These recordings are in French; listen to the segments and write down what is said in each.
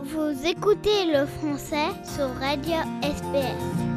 Vous écoutez le français sur Radio SPS.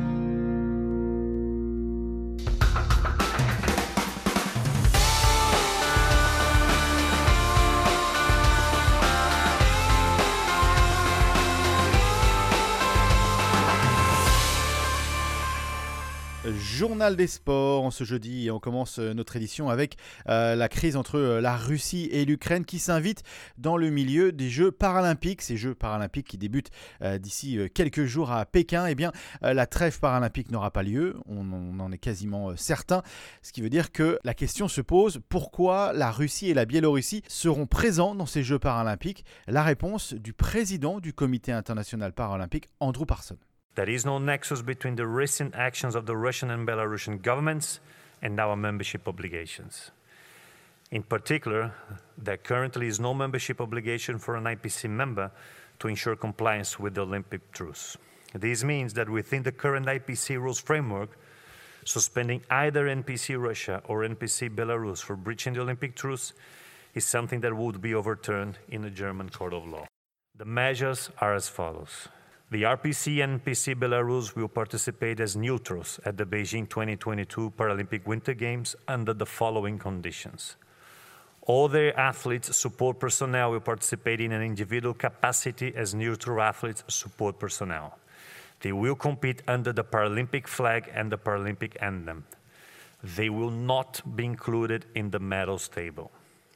Journal des sports en ce jeudi et on commence notre édition avec la crise entre la Russie et l'Ukraine qui s'invite dans le milieu des Jeux paralympiques. Ces Jeux paralympiques qui débutent d'ici quelques jours à Pékin. Eh bien, la trêve paralympique n'aura pas lieu, on en est quasiment certain. Ce qui veut dire que la question se pose, pourquoi la Russie et la Biélorussie seront présents dans ces Jeux paralympiques? La réponse du président du Comité international paralympique, Andrew Parsons. There is no nexus between the recent actions of the Russian and Belarusian governments and our membership obligations. In particular, there currently is no membership obligation for an IPC member to ensure compliance with the Olympic truce. This means that within the current IPC rules framework, suspending either NPC Russia or NPC Belarus for breaching the Olympic truce is something that would be overturned in a German court of law. The measures are as follows. The RPC and NPC Belarus will participate as neutrals at the Beijing 2022 Paralympic Winter Games under the following conditions. All their athletes support personnel will participate in an individual capacity as neutral athletes support personnel. They will compete under the Paralympic flag and the Paralympic anthem. They will not be included in the medals table.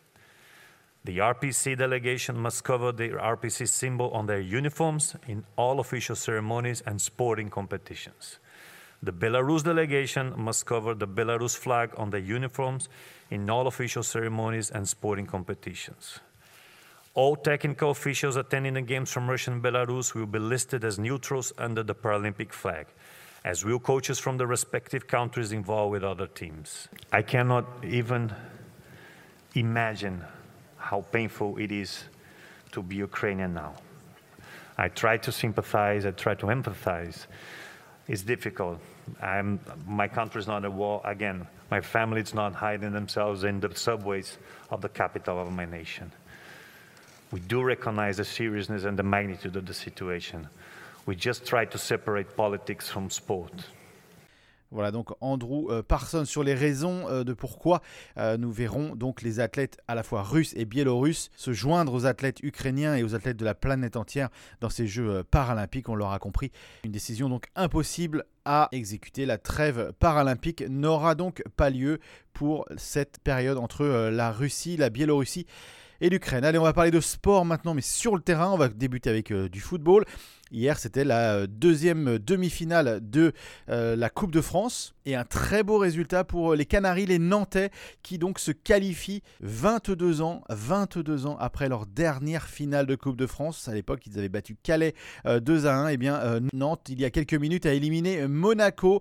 The RPC delegation must cover the RPC symbol on their uniforms in all official ceremonies and sporting competitions. The Belarus delegation must cover the Belarus flag on their uniforms in all official ceremonies and sporting competitions. All technical officials attending the games from Russia and Belarus will be listed as neutrals under the Paralympic flag, as will coaches from the respective countries involved with other teams. I cannot even imagine how painful it is to be Ukrainian now. I try to sympathize, I try to empathize. It's difficult. My country is not at war. Again, my family is not hiding themselves in the subways of the capital of my nation. We do recognize the seriousness and the magnitude of the situation. We just try to separate politics from sport. Voilà donc Andrew Parsons sur les raisons de pourquoi nous verrons donc les athlètes à la fois russes et biélorusses se joindre aux athlètes ukrainiens et aux athlètes de la planète entière dans ces Jeux paralympiques. On l'aura compris, une décision donc impossible à exécuter. La trêve paralympique n'aura donc pas lieu pour cette période entre la Russie, la Biélorussie et l'Ukraine. Allez, on va parler de sport maintenant, mais sur le terrain. On va débuter avec du football. Hier, c'était la deuxième demi-finale de la Coupe de France. Et un très beau résultat pour les Canaries, les Nantais, qui donc se qualifient 22 ans après leur dernière finale de Coupe de France. À l'époque, ils avaient battu Calais 2-1. Eh bien, Nantes, il y a quelques minutes, a éliminé Monaco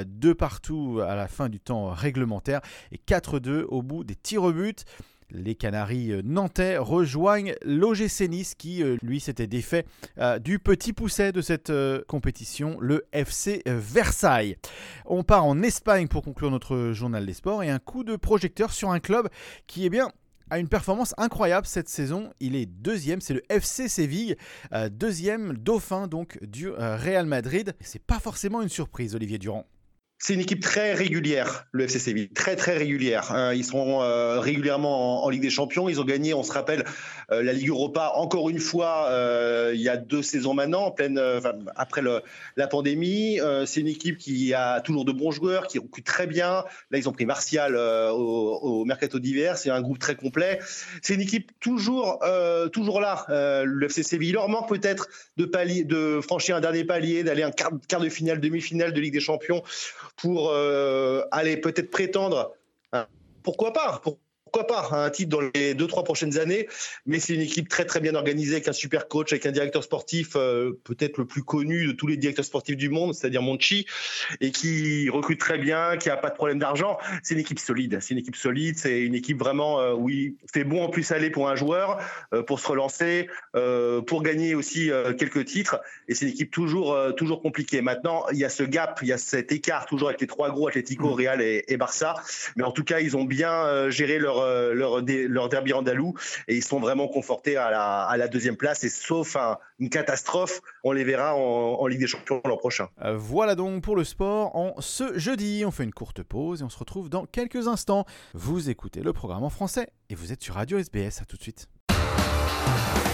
2-2 à la fin du temps réglementaire et 4-2 au bout des tirs au but. Les Canaries nantais rejoignent l'OGC Nice qui, lui, s'était défait du petit pousset de cette compétition, le FC Versailles. On part en Espagne pour conclure notre journal des sports et un coup de projecteur sur un club qui, a une performance incroyable cette saison. Il est deuxième, c'est le FC Séville, deuxième dauphin donc du Real Madrid. C'est pas forcément une surprise, Olivier Durand. C'est une équipe très régulière, le FC Séville, très très régulière. Ils seront régulièrement en Ligue des Champions. Ils ont gagné, on se rappelle, la Ligue Europa encore une fois il y a 2 saisons maintenant, après la pandémie. C'est une équipe qui a toujours de bons joueurs, qui recrute très bien. Là, ils ont pris Martial au mercato d'hiver. C'est un groupe très complet. C'est une équipe toujours là. Le FC Séville, il leur manque peut-être de franchir un dernier palier, d'aller un quart de finale, demi-finale de Ligue des Champions, pour aller peut-être prétendre, pourquoi pas un titre dans les 2-3 prochaines années, mais c'est une équipe très très bien organisée avec un super coach, avec un directeur sportif peut-être le plus connu de tous les directeurs sportifs du monde, c'est-à-dire Monchi, et qui recrute très bien, qui a pas de problème d'argent. C'est une équipe solide, c'est une équipe vraiment où il fait bon en plus aller pour un joueur, pour se relancer, pour gagner aussi quelques titres, et c'est une équipe toujours compliquée. Maintenant, il y a ce gap, il y a cet écart toujours avec les 3 gros, Atlético, Real et Barça, mais en tout cas, ils ont bien géré leur leur derby andalou et ils sont vraiment confortés à la deuxième place. Et sauf une catastrophe, on les verra en Ligue des Champions l'an prochain. Voilà donc pour le sport en ce jeudi. On fait une courte pause et on se retrouve dans quelques instants. Vous écoutez le programme en français et vous êtes sur Radio SBS. À tout de suite.